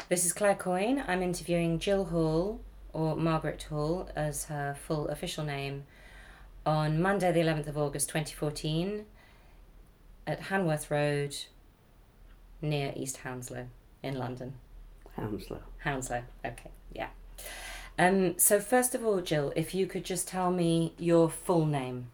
This is Claire Coyne. I'm interviewing Jill Hall, or Margaret Hall as her full official name, on Monday the 11th of August 2014 at Hanworth Road near East Hounslow in London. Hounslow, okay, yeah. So first of all, Jill, if you could just tell me your full name.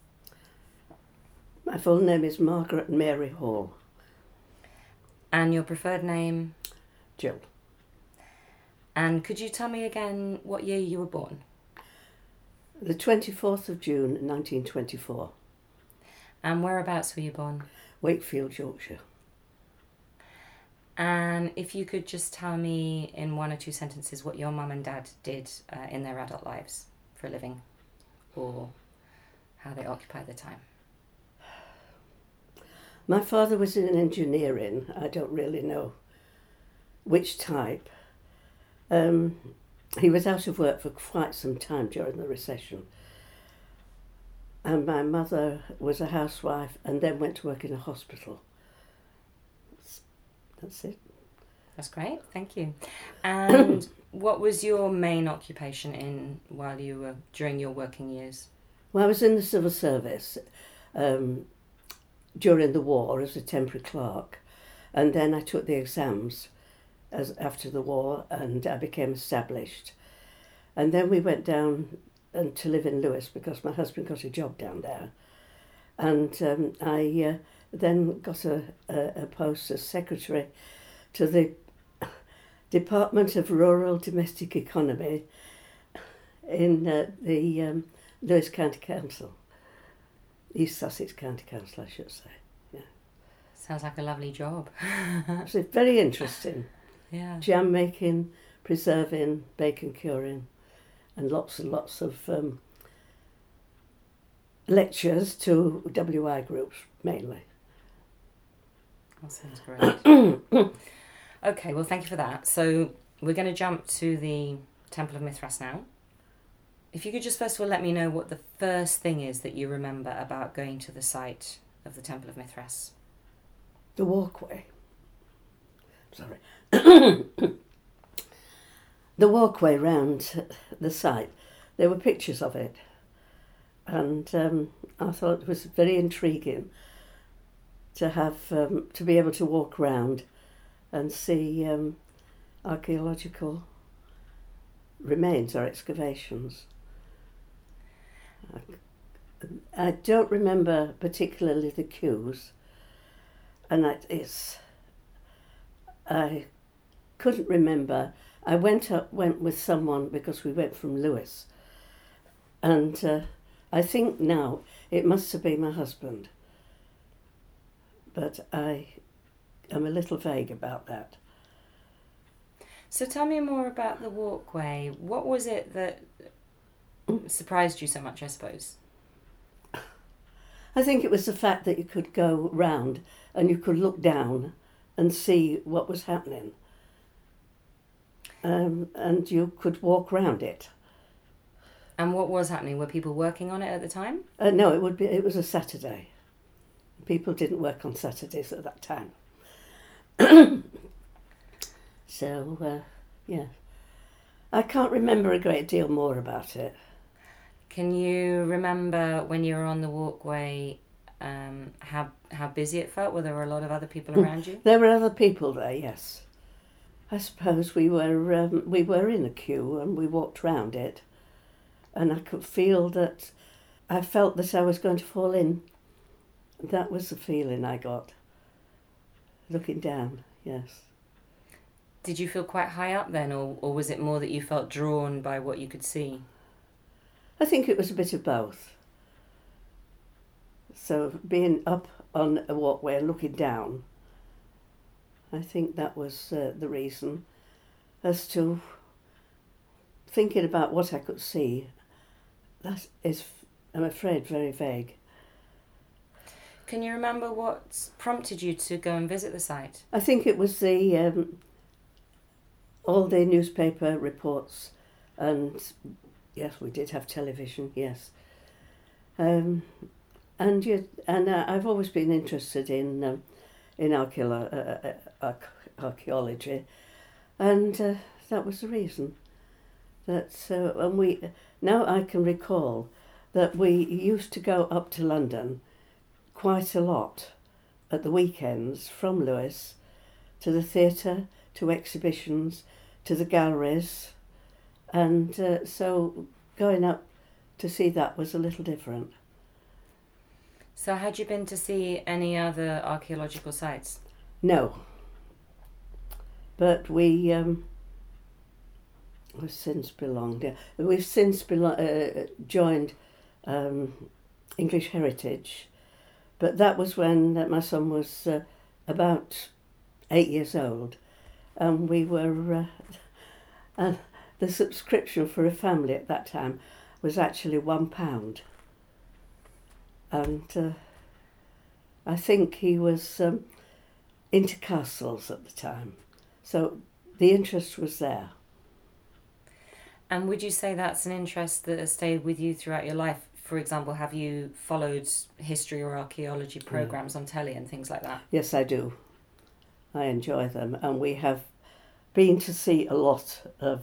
My full name is Margaret Mary Hall. And your preferred name? Jill. And could you tell me again what year you were born? The 24th of June 1924. And whereabouts were you born? Wakefield, Yorkshire. And if you could just tell me in one or two sentences what your mum and dad did in their adult lives for a living, or how they occupied their time. My father was in engineering. I don't really know which type. He was out of work for quite some time during the recession. And my mother was a housewife and then went to work in a hospital. That's it. That's great, thank you. And what was your main occupation during your working years? Well, I was in the civil service during the war as a temporary clerk, and then I took the exams after the war and I became established. And then we went down to live in Lewes because my husband got a job down there. And I then got a post as secretary to the Department of Rural Domestic Economy in the Lewes County Council. East Sussex County Council, I should say. Yeah. Sounds like a lovely job. It's very interesting. Yeah. Jam making, preserving, bacon curing, and lots of lectures to WI groups mainly. That sounds great. Okay, well, thank you for that. So we're going to jump to the Temple of Mithras now. If you could just first of all let me know what the first thing is that you remember about going to the site of the Temple of Mithras. The walkway. Sorry. The walkway round the site, there were pictures of it. And I thought it was very intriguing to have to be able to walk around and see archaeological remains or excavations. I don't remember particularly the queues, and I couldn't remember. I went with someone because we went from Lewes, and I think now it must have been my husband, but I am a little vague about that. So tell me more about the walkway. What was it that surprised you so much, I suppose? I think it was the fact that you could go round and you could look down and see what was happening. And you could walk round it. And what was happening? Were people working on it at the time? No, it was a Saturday. People didn't work on Saturdays at that time. So, yeah. I can't remember a great deal more about it. Can you remember when you were on the walkway how busy it felt? Were there a lot of other people around you? There were other people there, yes. I suppose we were in a queue and we walked round it, and I could feel that I felt that I was going to fall in. That was the feeling I got, looking down, yes. Did you feel quite high up then, or was it more that you felt drawn by what you could see? I think it was a bit of both. So being up on a walkway and looking down, I think that was the reason. As to thinking about what I could see, that is, I'm afraid, very vague. Can you remember what prompted you to go and visit the site? I think it was the all the newspaper reports, and yes, we did have television, yes. And I've always been interested in archaeology, And that was the reason. And we now I can recall that we used to go up to London quite a lot at the weekends from Lewes to the theatre, to exhibitions, to the galleries, and so going up to see that was a little different. So had you been to see any other archaeological sites? No. But we've since belonged. Yeah, we've since joined English Heritage, but that was when my son was about 8 years old, and we were. And the subscription for a family at that time was actually £1, and I think he was into castles at the time. So the interest was there. And would you say that's an interest that has stayed with you throughout your life? For example, have you followed history or archaeology programmes on telly and things like that? Yes, I do. I enjoy them. And we have been to see a lot of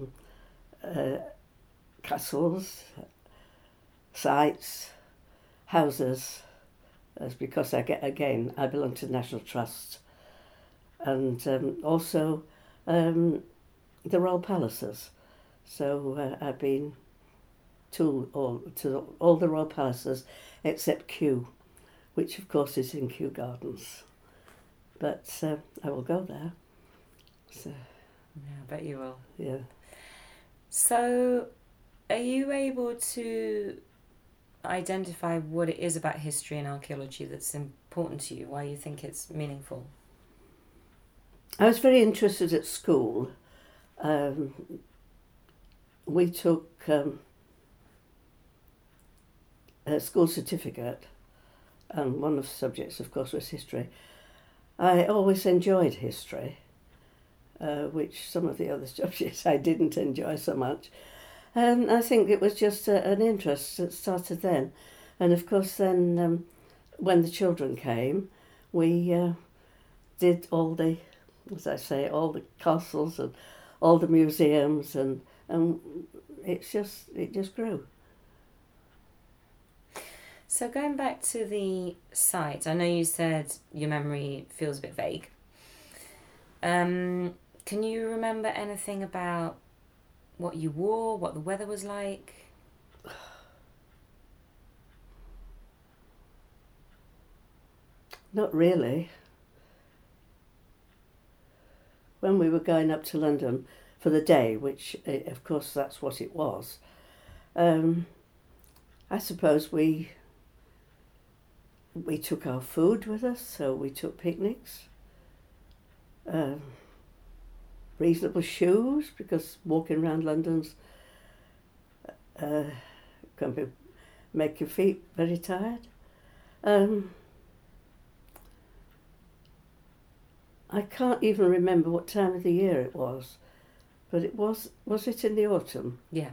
castles, sites, houses, because I belong to the National Trust. And also the Royal Palaces. So I've been to all the Royal Palaces except Kew, which of course is in Kew Gardens. But I will go there. So, yeah, I bet you will. Yeah. So are you able to identify what it is about history and archaeology that's important to you, why you think it's meaningful? I was very interested at school. We took a school certificate, and one of the subjects, of course, was history. I always enjoyed history, which some of the other subjects I didn't enjoy so much. And I think it was just an interest that started then. And of course then, when the children came, we did all the, as I say, all the castles and all the museums, and it just grew. So going back to the site, I know you said your memory feels a bit vague. Can you remember anything about what you wore, what the weather was like? Not really. When we were going up to London for the day, which of course that's what it was, I suppose we took our food with us, so we took picnics, reasonable shoes, because walking around London's can make your feet very tired. I can't even remember what time of the year it was, but it was it in the autumn? Yeah.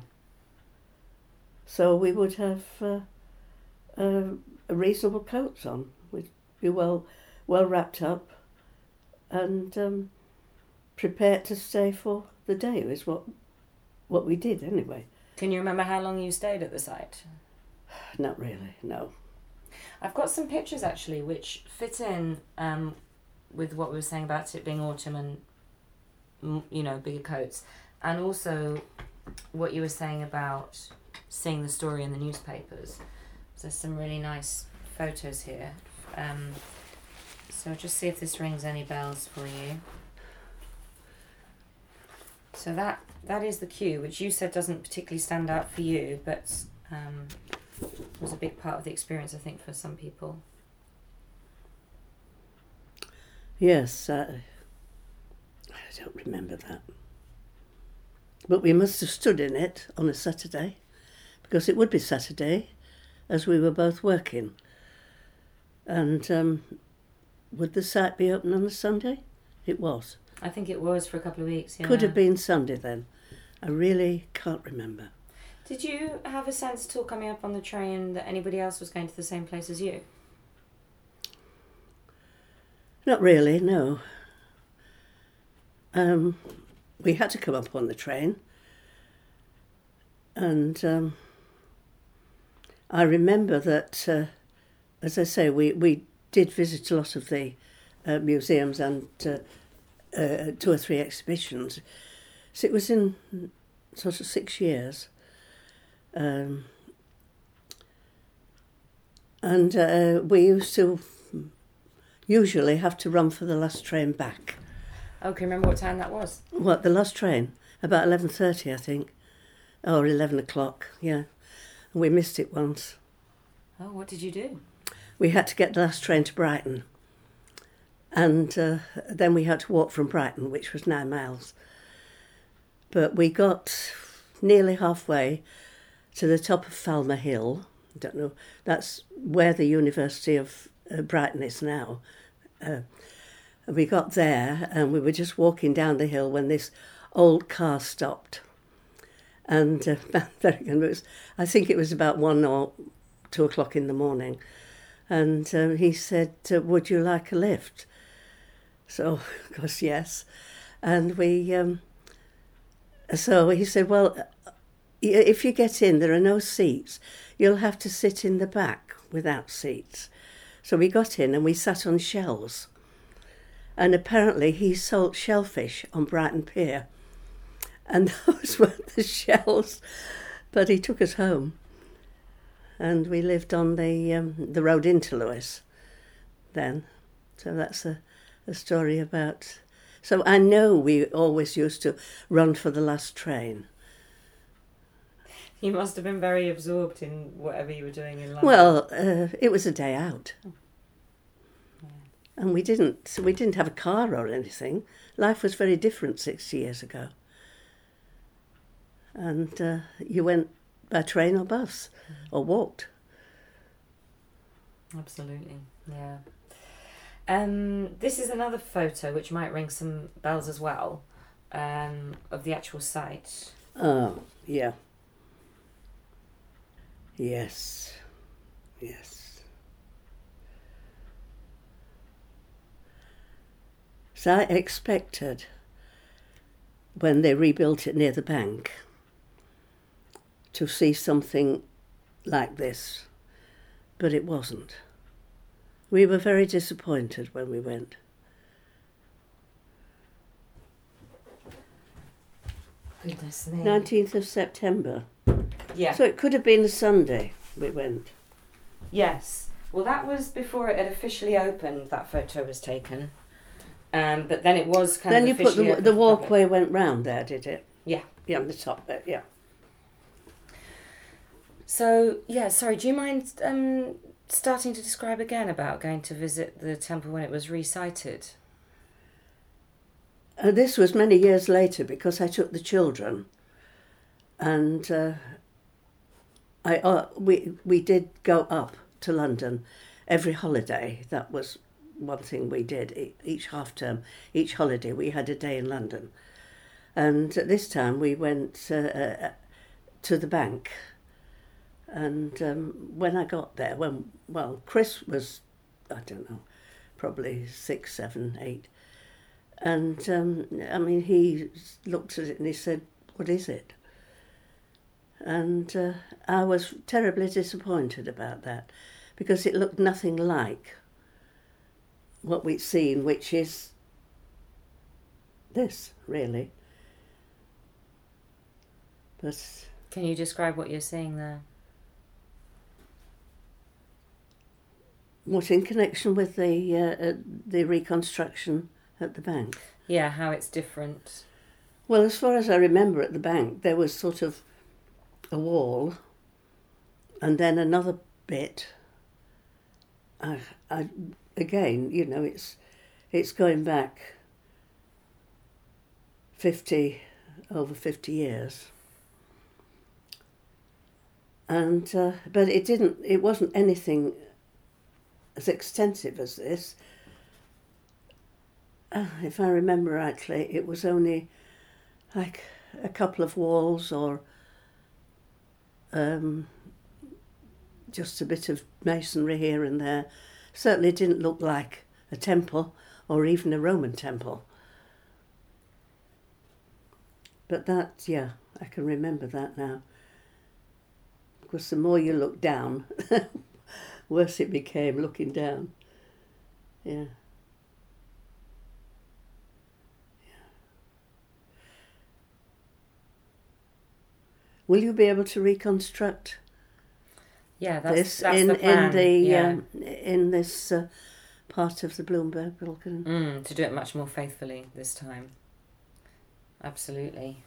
So we would have reasonable coats on. We'd be well wrapped up and prepared to stay for the day. It was what we did anyway. Can you remember how long you stayed at the site? Not really, no. I've got some pictures actually which fit in with what we were saying about it being autumn and, you know, bigger coats, and also what you were saying about seeing the story in the newspapers. So there's some really nice photos here. So just see if this rings any bells for you. So that is the queue, which you said doesn't particularly stand out for you, but was a big part of the experience, I think, for some people. Yes, I don't remember that. But we must have stood in it on a Saturday, because it would be Saturday, as we were both working. And would the site be open on a Sunday? It was. I think it was for a couple of weeks, yeah. Could have been Sunday then. I really can't remember. Did you have a sense at all coming up on the train that anybody else was going to the same place as you? Not really, no. we had to come up on the train. And I remember that, as I say, we did visit a lot of the museums and 2 or 3 exhibitions. So it was in sort of 6 years. And we used to usually have to run for the last train back. Oh, can you remember what time that was? What, the last train? About 11:30, I think. Or 11 o'clock, yeah. We missed it once. Oh, what did you do? We had to get the last train to Brighton. And then we had to walk from Brighton, which was 9 miles. But we got nearly halfway to the top of Falmer Hill. I don't know, that's where the University of Brighton is now. We got there and we were just walking down the hill when this old car stopped. And I think it was about 1 or 2 o'clock in the morning. And he said, would you like a lift? So, of course, yes. And so he said, well, if you get in, there are no seats. You'll have to sit in the back without seats. So we got in and we sat on shells. And apparently he sold shellfish on Brighton Pier. And those were the shells. But he took us home. And we lived on the road into Lewes then. So that's a story about... So I know we always used to run for the last train. You must have been very absorbed in whatever you were doing in London. Well, it was a day out. Yeah. And we didn't have a car or anything. Life was very different 60 years ago. And you went by train or bus or walked. Absolutely, yeah. This is another photo which might ring some bells as well, of the actual site. Oh, yeah. Yes. So I expected, when they rebuilt it near the bank, to see something like this, but it wasn't. We were very disappointed when we went. Goodness me. 19th of September. Yeah. So it could have been a Sunday we went. Yes. Well, that was before it had officially opened, that photo was taken. But then it was kind then of officially Then you put the walkway went round there, did it? Yeah. Yeah, on the top bit, yeah. So, yeah, sorry, do you mind starting to describe again about going to visit the temple when it was resited? This was many years later because I took the children, and we did go up to London every holiday. That was one thing we did. Each half term, each holiday, we had a day in London, and this time we went to the bank. And when I got there, Chris was, I don't know, probably 6, 7, 8. And, he looked at it and he said, what is it? And I was terribly disappointed about that because it looked nothing like what we'd seen, which is this, really. But... Can you describe what you're seeing there? What, in connection with the reconstruction at the bank? Yeah, how it's different. Well, as far as I remember at the bank, there was sort of a wall and then another bit. Again, you know, it's going back over 50 years. And but it wasn't anything as extensive as this. If I remember rightly, it was only like a couple of walls or just a bit of masonry here and there. Certainly didn't look like a temple or even a Roman temple. But that, yeah, I can remember that now. Because the more you look down, worse it became looking down. Yeah. Will you be able to reconstruct that's this in the plan. In this part of the Bloomberg Building? To do it much more faithfully this time. Absolutely.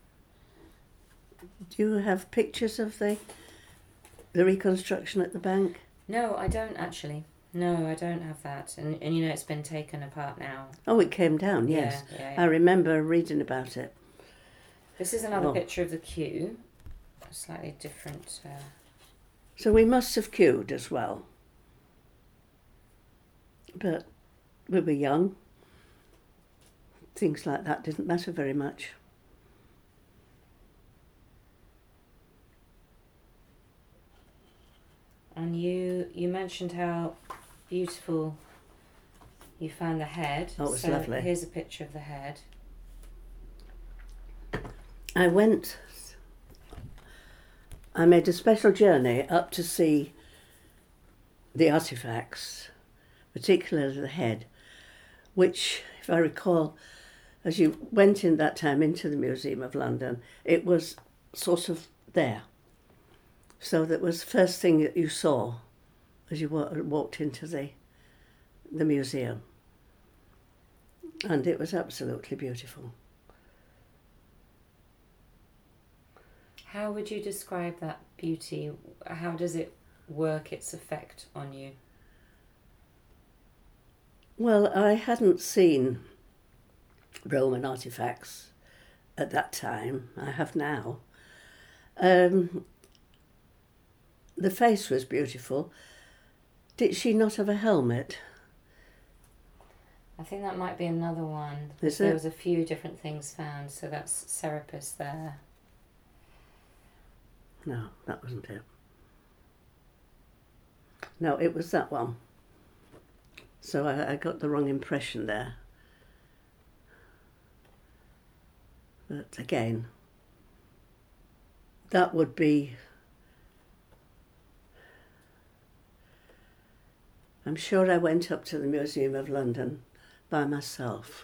Do you have pictures of the reconstruction at the bank? No, I don't actually. No, I don't have that. And you know, it's been taken apart now. Oh, it came down, yes. Yeah. I remember reading about it. This is another picture of the queue. A slightly different... So we must have queued as well. But we were young. Things like that didn't matter very much. And you mentioned how beautiful you found the head. Oh, it was lovely. Here's a picture of the head. I made a special journey up to see the artefacts, particularly the head, which, if I recall, as you went in that time into the Museum of London, it was sort of there. So that was the first thing that you saw as you walked into the museum. And it was absolutely beautiful. How would you describe that beauty? How does it work its effect on you? Well, I hadn't seen Roman artefacts at that time. I have now. The face was beautiful. Did she not have a helmet? I think that might be another one. Is There it? was a few different things found, so that's Serapis there. No, that wasn't it. No, it was that one. So I got the wrong impression there. But again, that would be... I'm sure I went up to the Museum of London by myself.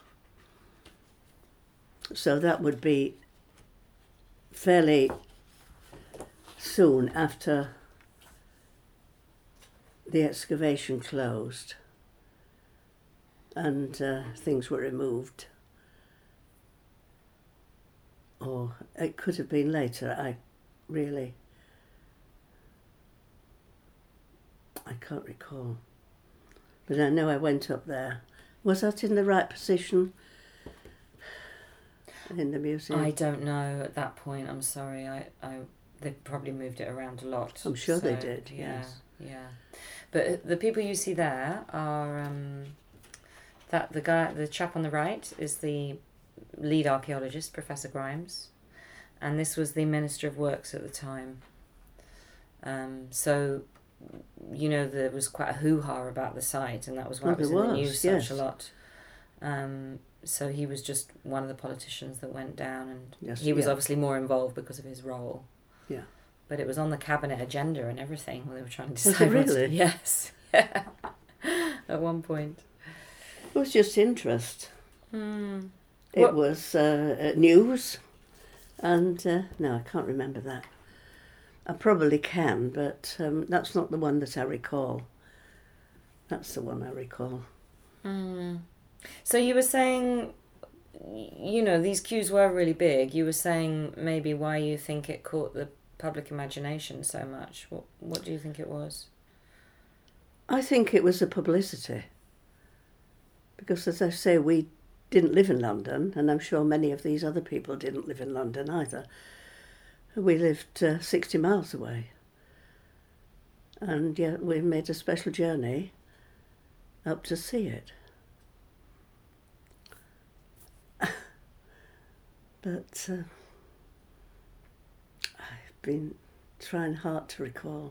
So that would be fairly soon after the excavation closed and things were removed. Or it could have been later. I can't recall. But I know I went up there. Was that in the right position in the museum? I don't know at that point. I'm sorry. They probably moved it around a lot. I'm sure they did. Yeah, Yes. yeah. But the people you see there are the chap on the right is the lead archaeologist, Professor Grimes, and this was the Minister of Works at the time. So, you know, there was quite a hoo-ha about the site, and that was why it was in the news such a lot. So he was just one of the politicians that went down, and he was obviously more involved because of his role. Yeah. But it was on the cabinet agenda and everything when they were trying to decide. Was it really? Yes. Yeah. At one point. It was just interest. It It was news, and no, I can't remember that. I probably can, but that's not the one that I recall. That's the one I recall. So you were saying, you know, these queues were really big. You were saying maybe why you think it caught the public imagination so much. What do you think it was? I think it was the publicity. Because, as I say, we didn't live in London, and I'm sure many of these other people didn't live in London either. We lived 60 miles away. And yet we made a special journey up to see it. But I've been trying hard to recall.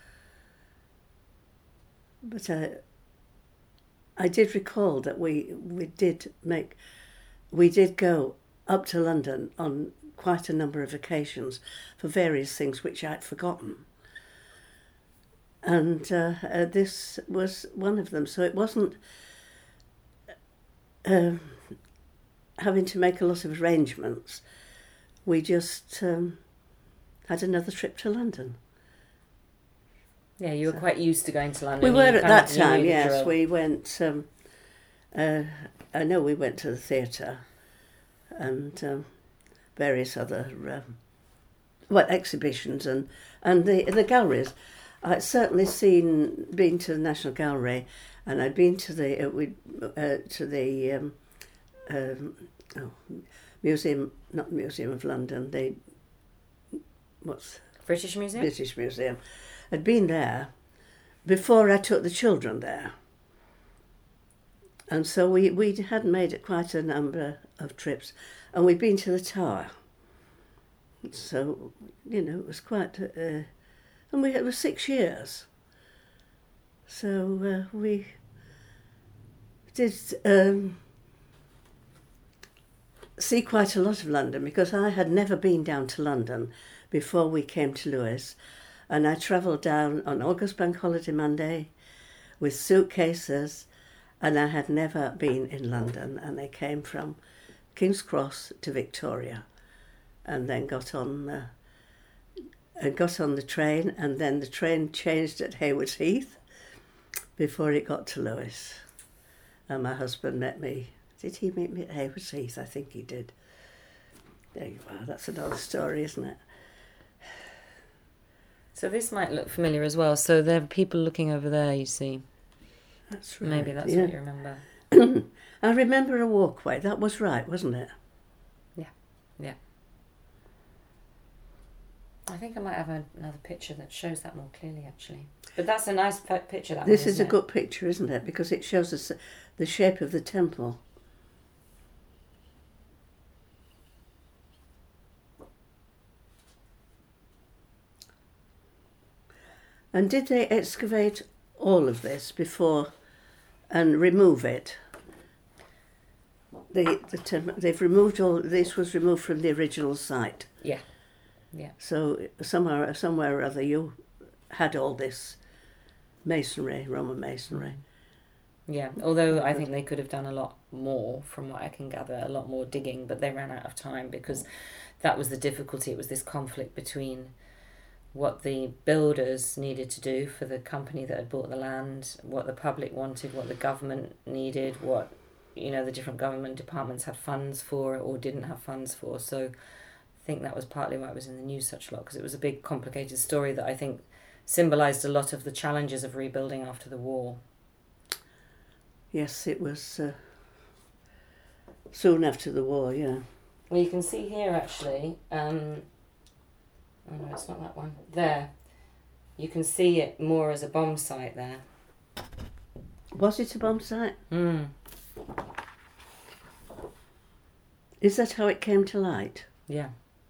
But I did recall that we did go up to London on quite a number of occasions for various things which I'd forgotten. And this was one of them. So it wasn't having to make a lot of arrangements. We just had another trip to London. Yeah, you were quite used to going to London. We were You at kind that of knew time, the yes. drill. We went, I know we went to the theatre and various other exhibitions and the galleries. I'd certainly been to the National Gallery, and I'd been to the Museum, not Museum of London, British Museum? British Museum. I'd been there before I took the children there. And so we had made it quite a number of trips, and we'd been to the Tower. So, it was quite... and it was 6 years. So we did see quite a lot of London, because I had never been down to London before we came to Lewes. And I travelled down on August Bank Holiday Monday with suitcases, and I had never been in London. And I came from King's Cross to Victoria, and then got on the train, and then the train changed at Haywards Heath before it got to Lewes. And my husband met me. Did he meet me at Haywards Heath? I think he did. There you are. That's another story, isn't it? So this might look familiar as well. So there are people looking over there, you see. That's right. Maybe that's what you remember. I remember a walkway. That was right, wasn't it? Yeah. I think I might have another picture that shows that more clearly, actually. But that's a nice picture, that This one, is a good picture, isn't it? Because it shows us the shape of the temple. And did they excavate all of this before and remove it? They've removed all. This was removed from the original site. Yeah. So somewhere or other, you had all this masonry, Roman masonry. Yeah, although I think they could have done a lot more, from what I can gather, a lot more digging, but they ran out of time, because that was the difficulty. It was this conflict between what the builders needed to do for the company that had bought the land, what the public wanted, what the government needed, what the different government departments had funds for or didn't have funds for. So I think that was partly why it was in the news such a lot, because it was a big, complicated story that I think symbolised a lot of the challenges of rebuilding after the war. Yes, it was soon after the war, yeah. Well, you can see here, actually, oh no, it's not that one. There. You can see it more as a bomb site there. Was it a bomb site? Mm. Is that how it came to light? Yeah.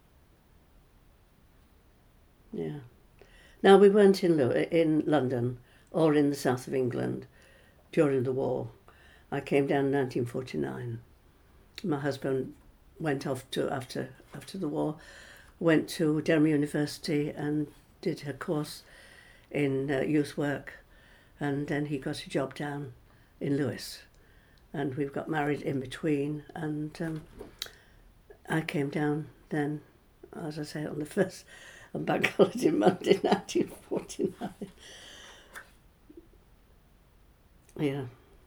Yeah. Now, we weren't in London or in the south of England during the war. I came down in 1949. My husband went off after the war, went to Durham University and did a course in youth work, and then he got a job down in Lewes, and we got married in between, and I came down then, as I say, on the first on Bank Holiday Monday 1949. Yeah.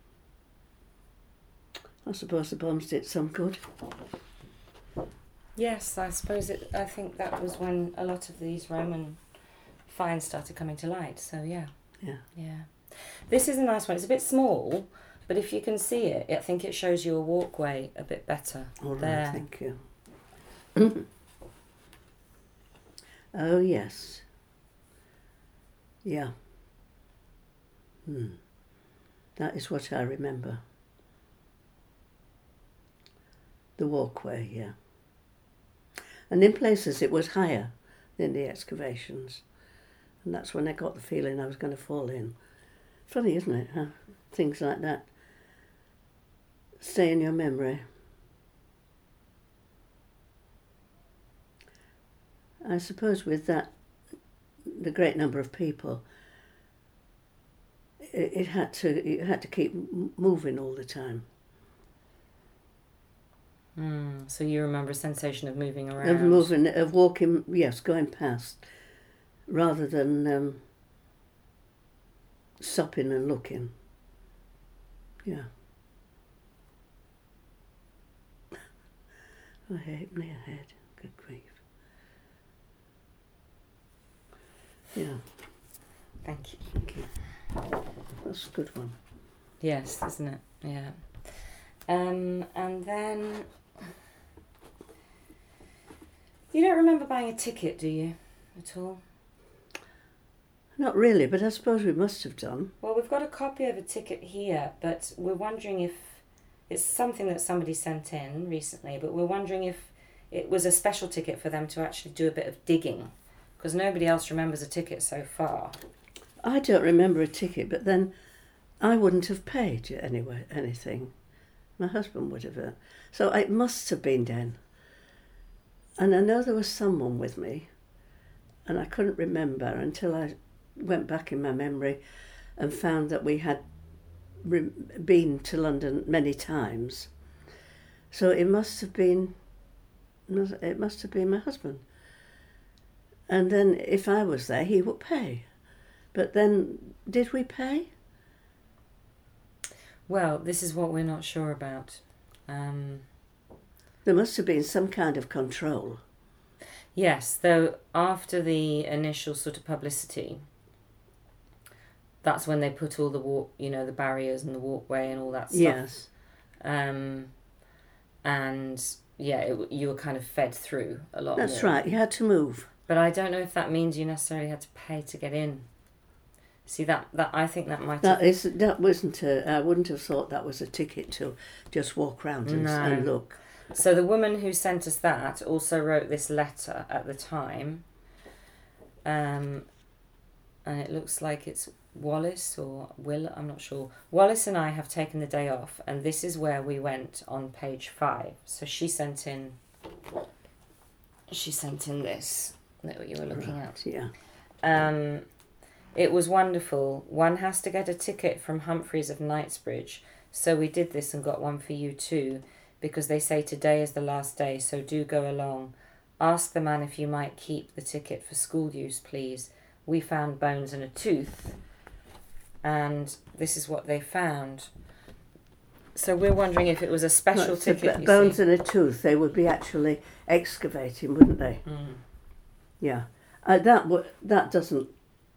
I suppose the bombs did some good. Yes, I suppose I think that was when a lot of these Roman finds started coming to light. So yeah. This is a nice one. It's a bit small, but if you can see it, I think it shows you a walkway a bit better. All there. right, thank you. Oh yes. Yeah. That is what I remember. The walkway, yeah. And in places it was higher than the excavations. And that's when I got the feeling I was going to fall in. Funny, isn't it? How things like that stay in your memory. I suppose with that, the great number of people, it had to keep moving all the time. So you remember a sensation of moving around? Of moving, of walking, yes, going past, rather than stopping and looking. Yeah. I hate my head. Good grief. Yeah. Thank you. Thank you. That's a good one. Yes, isn't it? Yeah. And then you don't remember buying a ticket, do you, at all? Not really, but I suppose we must have done. Well, we've got a copy of a ticket here, but we're wondering if it's something that somebody sent in recently, but we're wondering if it was a special ticket for them to actually do a bit of digging, because nobody else remembers a ticket so far. I don't remember a ticket, but then I wouldn't have paid anyway anything. My husband would have. So it must have been then. And I know there was someone with me, and I couldn't remember until I went back in my memory and found that we had been to London many times. So it must have been my husband. And then if I was there, he would pay. But then, did we pay? Well, this is what we're not sure about. There must have been some kind of control. Yes, though after the initial sort of publicity, that's when they put all the the barriers and the walkway and all that stuff. Yes. And yeah, you were kind of fed through a lot more. That's right, you had to move. But I don't know if that means you necessarily had to pay to get in. See, that I think that might have... That wasn't I wouldn't have thought that was a ticket to just walk around and look. So the woman who sent us that also wrote this letter at the time. And it looks like it's Wallace or Will, I'm not sure. Wallace and I have taken the day off, and this is where we went on page 5. So she sent in this that you were looking at. Yeah. It was wonderful. One has to get a ticket from Humphreys of Knightsbridge, so we did this and got one for you too, because they say today is the last day, so do go along. Ask the man if you might keep the ticket for school use, please. We found bones and a tooth, and this is what they found. So we're wondering if it was a special ticket. Bones and a tooth, they would be actually excavating, wouldn't they? Mm. Yeah. That doesn't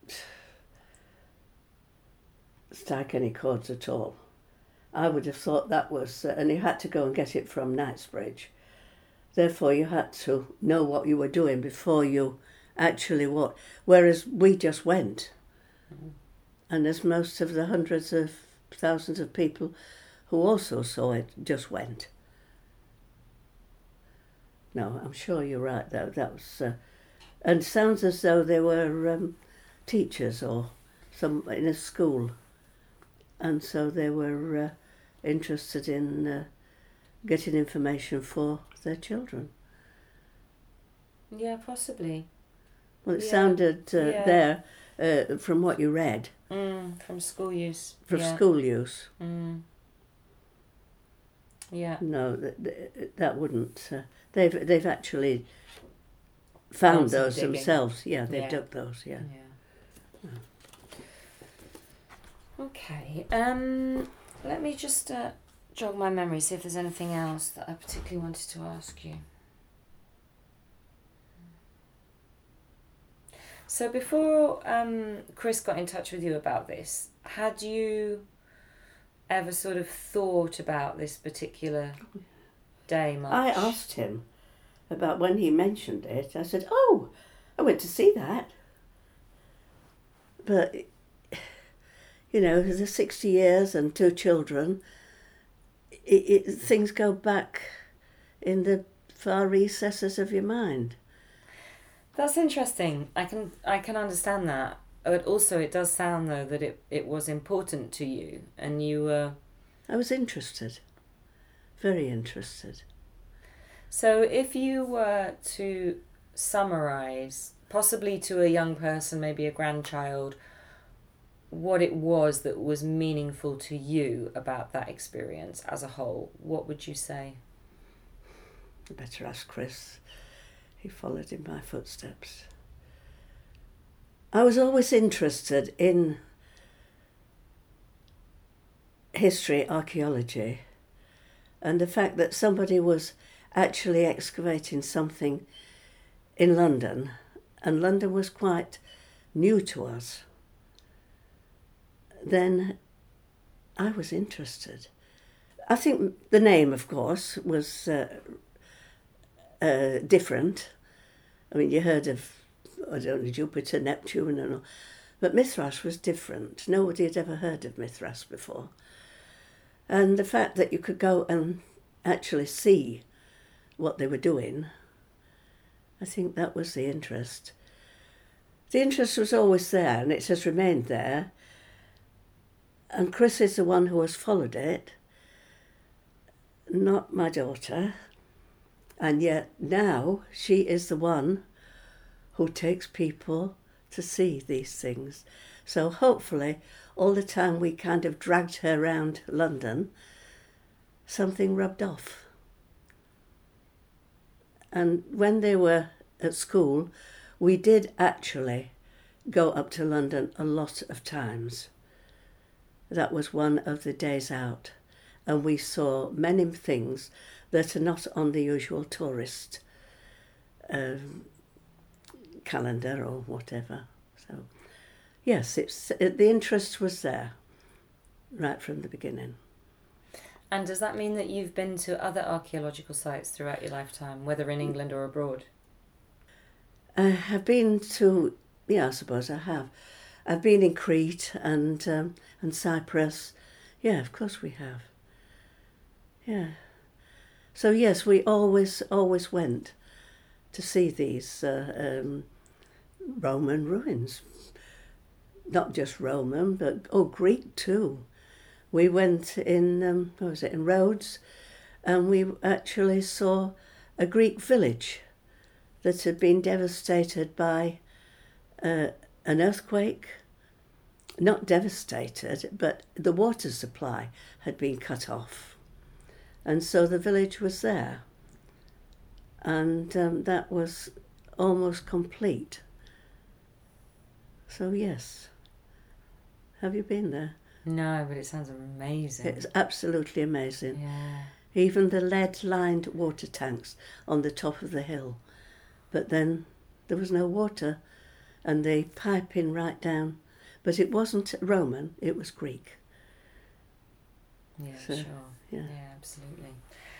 strike any chords at all. I would have thought that was, and you had to go and get it from Knightsbridge. Therefore, you had to know what you were doing before you actually walked. Whereas we just went. Mm. And there's most of the hundreds of thousands of people who also saw it just went. No, I'm sure you're right, though. That was, and it sounds as though they were teachers or some in a school. And so they were interested in getting information for their children. Yeah, possibly. Well, it sounded there, from what you read. From school use. From school use. Yeah. No, that wouldn't. They've actually found those digging themselves. Yeah, they've dug those. Yeah. Okay. Let me just jog my memory, see if there's anything else that I particularly wanted to ask you. So before Chris got in touch with you about this, had you ever sort of thought about this particular day much? I asked him about when he mentioned it. I said, "Oh, I went to see that." But, the 60 years and 2 children, things go back in the far recesses of your mind. That's interesting. I can understand that. But also it does sound, though, that it was important to you and you were... I was interested. Very interested. So if you were to summarise, possibly to a young person, maybe a grandchild, what it was that was meaningful to you about that experience as a whole, what would you say? You better ask Chris. He followed in my footsteps. I was always interested in history, archaeology, and the fact that somebody was actually excavating something in London, and London was quite new to us, then I was interested. I think the name, of course, was different. I mean, you heard of, I don't know, Jupiter, Neptune and all, but Mithras was different. Nobody had ever heard of Mithras before. And the fact that you could go and actually see what they were doing, I think that was the interest. The interest was always there, and it has remained there. And Chris is the one who has followed it, not my daughter. And yet now she is the one who takes people to see these things. So hopefully all the time we kind of dragged her around London, something rubbed off. And when they were at school, we did actually go up to London a lot of times. That was one of the days out, and we saw many things that are not on the usual tourist calendar or whatever. So, yes, the interest was there right from the beginning. And does that mean that you've been to other archaeological sites throughout your lifetime, whether in England or abroad? I have been to, yeah, I suppose I have. I've been in Crete and Cyprus. Yeah, of course we have. Yeah. So yes, we always went to see these Roman ruins. Not just Roman, but Greek too. We went in in Rhodes, and we actually saw a Greek village that had been devastated by an earthquake. Not devastated, but the water supply had been cut off. And so the village was there. And that was almost complete. So yes. Have you been there? No, but it sounds amazing. It's absolutely amazing. Yeah. Even the lead-lined water tanks on the top of the hill. But then there was no water, and the piping right down. But it wasn't Roman, it was Greek. Yeah, So, sure. yeah. Yeah, absolutely.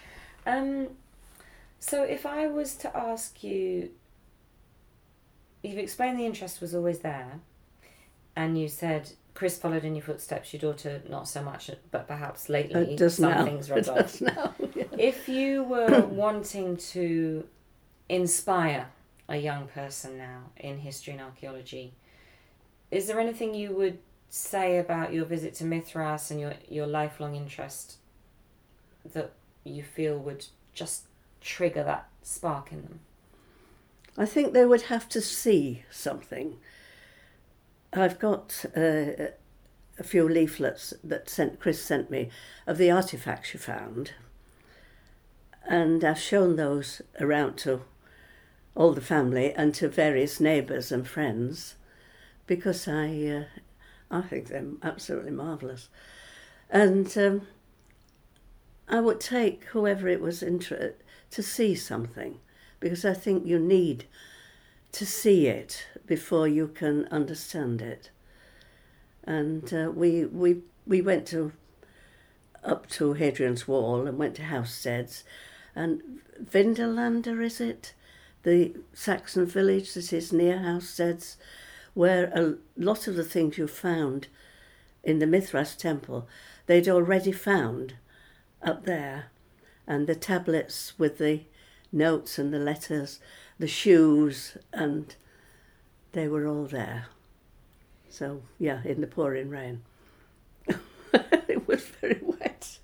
So if I was to ask you, you've explained the interest was always there, and you said Chris followed in your footsteps, your daughter not so much, but perhaps lately some things rubbed off. Now, yeah. If you were wanting to inspire a young person now in history and archaeology, is there anything you would say about your visit to Mithras and your lifelong interest that you feel would just trigger that spark in them? I think they would have to see something. I've got a few leaflets that Chris sent me of the artefacts you found, and I've shown those around to all the family and to various neighbours and friends, because I think they're absolutely marvellous. And I would take whoever it was interested to see something, because I think you need to see it before you can understand it. And we went up to Hadrian's Wall and went to Housesteads, and Vindelander, is it? The Saxon village that is near Housesteads, where a lot of the things you found in the Mithras temple, they'd already found up there. And the tablets with the notes and the letters, the shoes, and they were all there. So, yeah, in the pouring rain. It was very wet.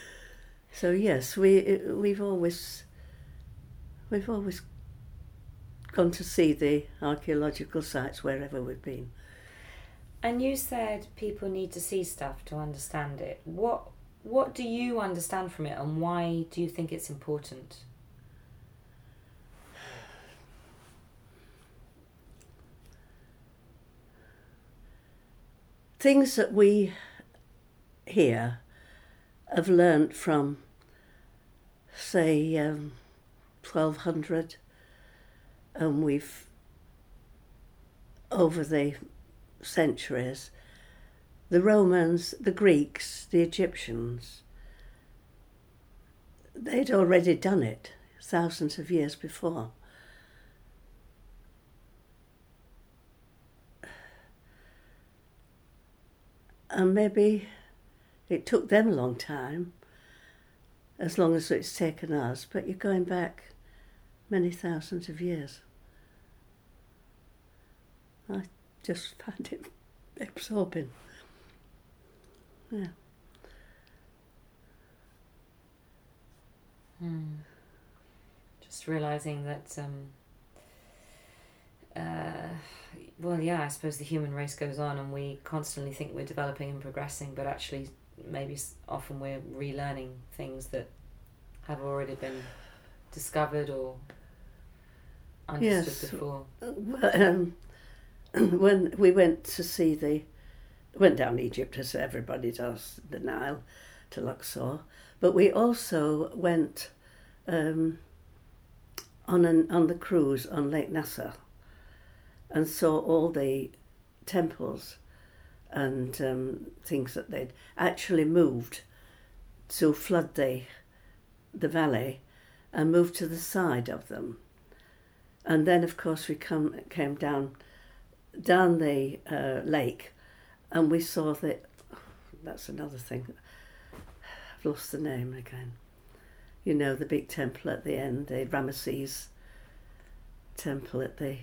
So, yes, we've always gone to see the archaeological sites wherever we've been. And you said people need to see stuff to understand it. What do you understand from it, and why do you think it's important? Things that we here have learnt from, say, 1200, and we've, over the centuries, the Romans, the Greeks, the Egyptians, they'd already done it thousands of years before. And maybe it took them a long time, as long as it's taken us, but you're going back many thousands of years. I just find it absorbing. Yeah. Just realising that, well, yeah, I suppose the human race goes on and we constantly think we're developing and progressing, but actually maybe often we're relearning things that have already been discovered or understood before. When we went down Egypt, as everybody does, the Nile, to Luxor, but we also went on the cruise on Lake Nasser and saw all the temples and things that they'd actually moved to flood the valley and moved to the side of them. And then, of course, we came down the lake, and we saw that's another thing. I've lost the name again. You know, the big temple at the end, the Ramesses temple at the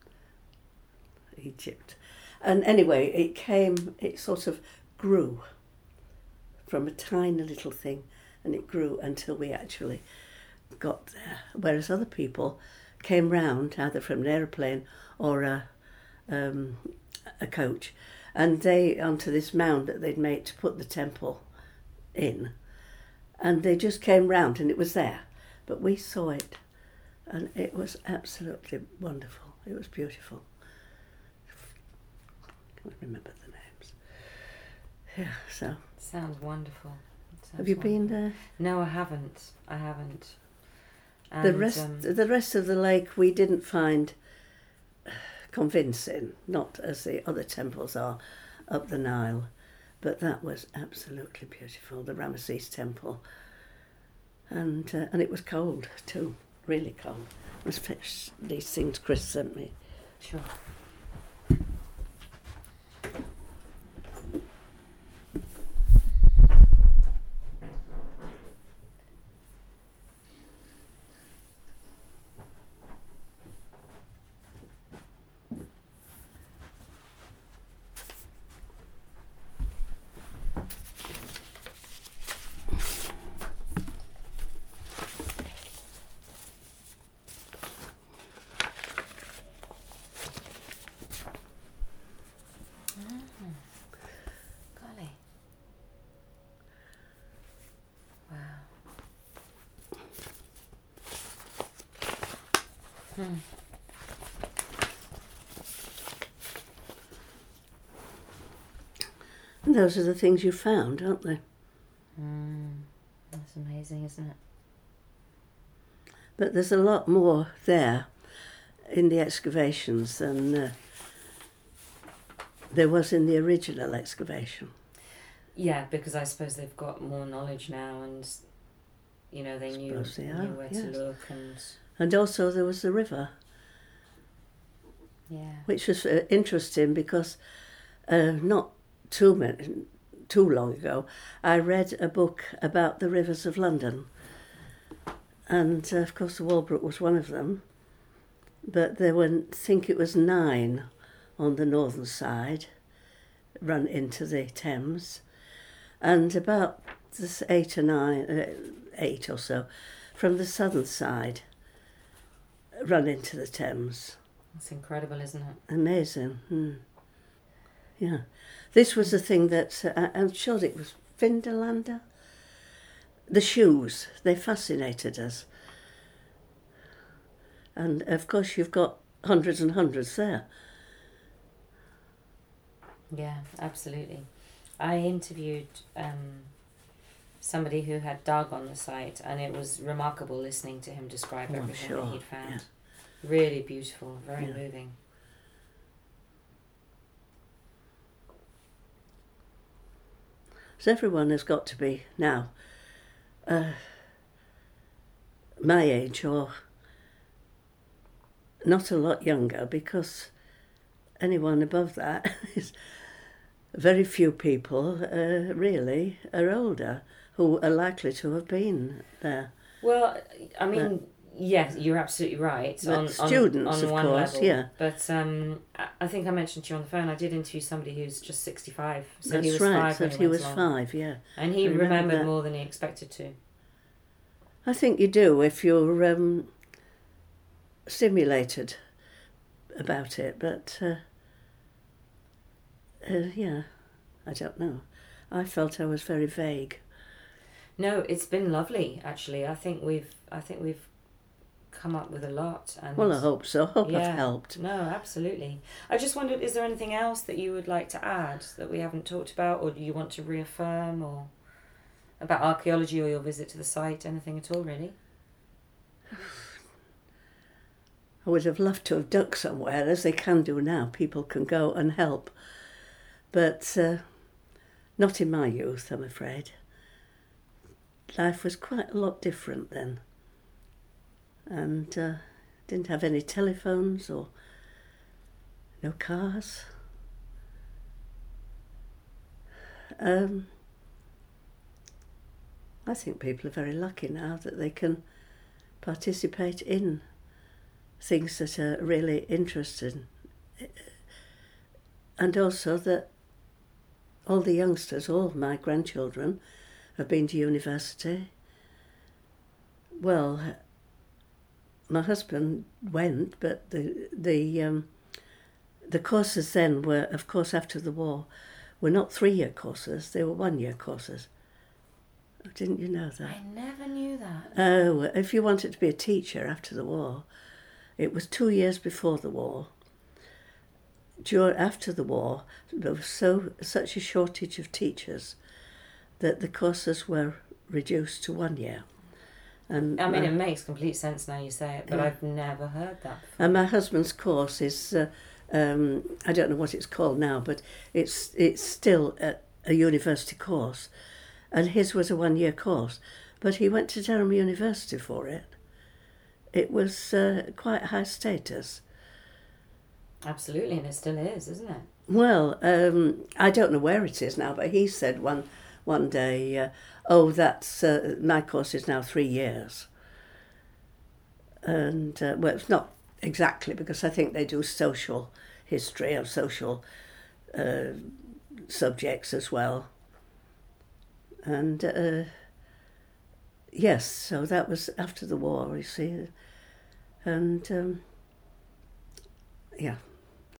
Egypt. And anyway, it sort of grew from a tiny little thing, and it grew until we actually got there. Whereas other people came round either from an aeroplane or a coach, and they onto this mound that they'd made to put the temple in, and they just came round and it was there. But we saw it, and it was absolutely wonderful. It was beautiful. I can't remember the names. Yeah, so. Sounds wonderful. Have you been there? No, I haven't. And the rest of the lake we didn't find convincing, not as the other temples are up the Nile, but that was absolutely beautiful, the Ramesses temple. And it was cold too, really cold. I must fetch these things Chris sent me. Sure. And those are the things you found, aren't they? That's amazing, isn't it? But there's a lot more there in the excavations than there was in the original excavation. Yeah, because I suppose they've got more knowledge now, and you know they knew where to look, and also there was the river. Yeah. Which was interesting because not too long ago, I read a book about the rivers of London, and of course the Walbrook was one of them, but there were, I think it was 9 on the northern side, run into the Thames, and about 8 or so from the southern side, run into the Thames. That's incredible, isn't it? Amazing. Yeah. This was the thing that, I'm sure it was Vindolanda. The shoes, they fascinated us. And of course you've got hundreds and hundreds there. Yeah, absolutely. I interviewed somebody who had Doug on the site, and it was remarkable listening to him describe everything that he'd found. Yeah. Really beautiful, very moving. So everyone has got to be now my age or not a lot younger, because anyone above that is very few people really are older who are likely to have been there. Well, I mean, yes, you're absolutely right. Students, on of one course, level. yeah. But I think I mentioned to you on the phone, I did interview somebody who's just 65. So That's he was right, 5 so when he went was along. 5, yeah. And he remembered more than he expected to. I think you do if you're stimulated about it, but yeah, I don't know. I felt I was very vague. No, it's been lovely actually. I think we've come up with a lot. And well, I hope so. I hope I've helped. No, absolutely. I just wondered, is there anything else that you would like to add that we haven't talked about, or do you want to reaffirm, or about archaeology or your visit to the site? Anything at all, really? I would have loved to have dug somewhere, as they can do now. People can go and help. But not in my youth, I'm afraid. Life was quite a lot different then. And didn't have any telephones or no cars. I think people are very lucky now that they can participate in things that are really interesting. And also that all the youngsters, all my grandchildren, have been to university. Well, my husband went, but the courses then were, of course, after the war, were not 3-year courses, they were 1-year courses. Didn't you know that? I never knew that. Oh, if you wanted to be a teacher after the war, it was 2 years before the war. After the war, there was such a shortage of teachers that the courses were reduced to 1 year. And I mean, it makes complete sense now you say it, but I've never heard that before. And my husband's course is, I don't know what it's called now, but it's still a university course. And his was a 1-year course, but he went to Durham University for it. It was quite high status. Absolutely, and it still is, isn't it? Well, I don't know where it is now, but he said one day, that's my course is now 3 years. And, well, it's not exactly, because I think they do social history or social subjects as well. And, yes, so that was after the war, you see. And, yeah.